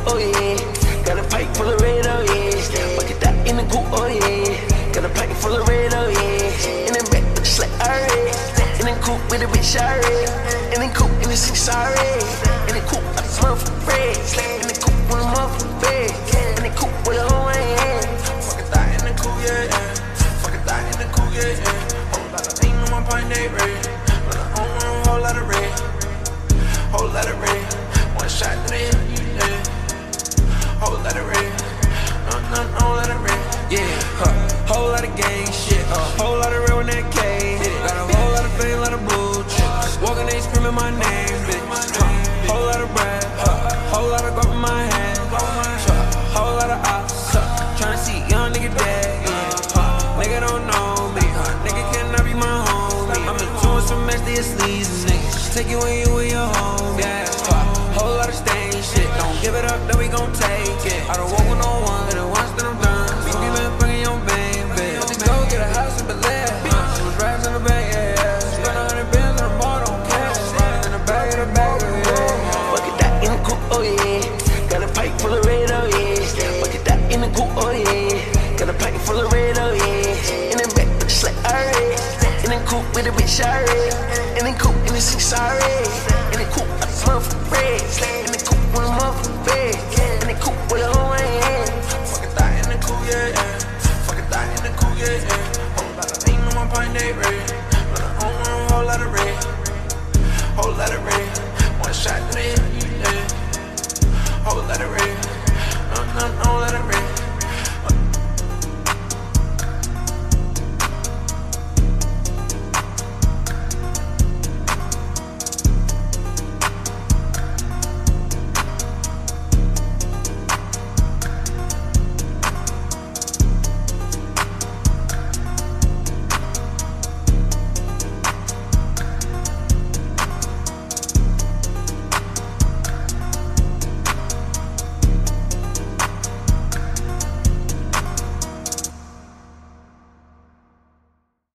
oh yeah. Got a pipe full of red, oh yeah. Bucket that in the coupe, oh yeah. Got a pipe full of red, oh yeah. In the back with the slut, alright. In the coupe with a bitch, alright. In the coupe, in the six, alright. In the coupe, I just motherfucking bread. In the coupe with a motherfucking bed. In the coupe with a whole hand. Fuck it, that in the coupe, yeah, yeah. Fuck it, that in the coupe, yeah, yeah. Whole lot of lean on my pint, they red. But I don't want a whole lot of red. Whole lot of red. One shot to the head, you dead. Whole lot of red. Whole lot of red. Yeah, whole lot of gang shit. Whole lot of red when that K hit it. Got a whole lot of fame, lot of blue chips. Walking, they screaming my name, bitch. Whole lot of bread. Whole lot of guap in my hand. Whole lot of ops. Tryna see young nigga dead. Yeah. Nigga don't know me. Nigga cannot be my homie. I'm doing some nasty sleaze, nigga. Take you when you with your home. Yeah. Whole lot of stain shit. Don't give it up, then we gon' take it. I don't walk with no one. But once then I'm done. We keep it bringing your baby. Let's go get a house in Bel-Air. She was raps in the bag, yeah. Spent 100 bands on the bar, don't care. In the bag of the bag, yeah. Bucket that in the coupe, oh yeah. Got a pipe full of red, oh yeah. Bucket that in the coupe, oh yeah. Got a pipe full of red, oh yeah. In the back with the slut, alright. In the coupe with a bitch, alright. In the coupe, in the six, alright. In the coupe, I just motherfucking bread. In the coupe with a motherfucking bed. In the coupe with a whole hand. Fuck it, that in the coupe, yeah, yeah. Fuck it, that in the coupe, yeah, yeah. Whole lot of lean on my pint, they red.